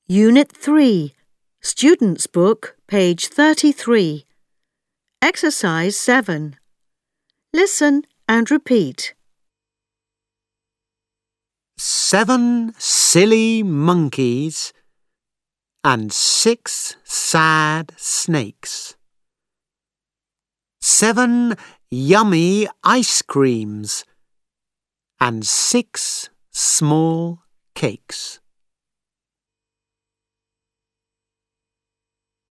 Unit 3, Student's Book, page 33. Exercise 7. Listen and repeat. 7 silly monkeys and 6 sad snakes. 7 yummy ice creams and 6 small cakes.